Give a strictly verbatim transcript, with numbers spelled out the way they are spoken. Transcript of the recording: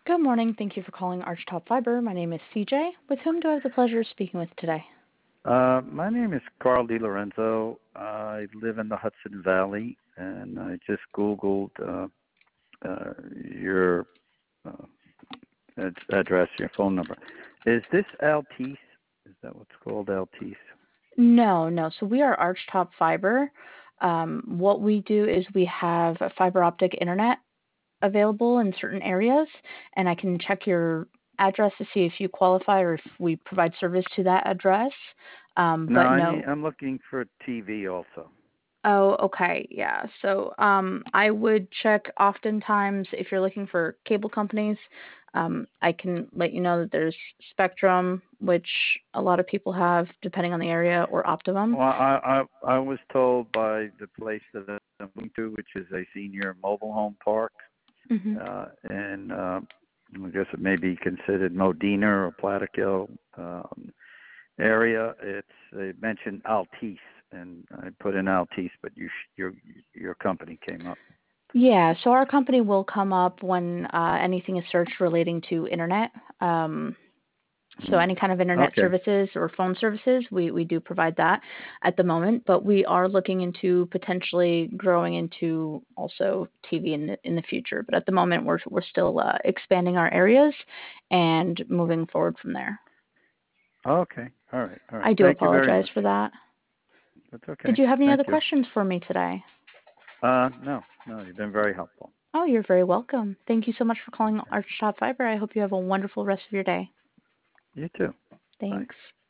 Good morning. Thank you for calling Archtop Fiber. My name is C J. With whom do I have the pleasure of speaking with today? Uh, my name is Carl DiLorenzo. I live in the Hudson Valley, and I just Googled uh, uh, your uh, ad- address, your phone number. Is this Altice? Is that what's called Altice? No, no. So we are Archtop Fiber. Um, what we do is we have a fiber optic internet available in certain areas, and I can check your address to see if you qualify or if we provide service to that address. Um, No, but I need. no. I'm looking for T V also. Oh, okay. Yeah. So um, I would check oftentimes if you're looking for cable companies. Um, I can let you know that there's Spectrum, which a lot of people have, depending on the area, or Optimum. Well, I I, I was told by the place that I'm going to, which is a senior mobile home park, Hmm. uh, and uh, I guess it may be considered Modena or Plattekill. Um, area. It's they mentioned Altice, and I put in Altice, but you sh- your your company came up. Yeah. So our company will come up when uh, anything is searched relating to internet. Um, So Mm. any kind of internet Okay. services or phone services, we, we do provide that at the moment, but we are looking into potentially growing into also T V in the, in the future. But at the moment, we're we're still uh, expanding our areas and moving forward from there. Okay. All right. All right. I do Thank you very apologize much. for that. That's Did okay. you have any Thank other you. questions for me today? Uh, no, no, you've been very helpful. Oh, you're very welcome. Thank you so much for calling Okay. Arch Shop Fiber. I hope you have a wonderful rest of your day. You too. Bye. Thanks.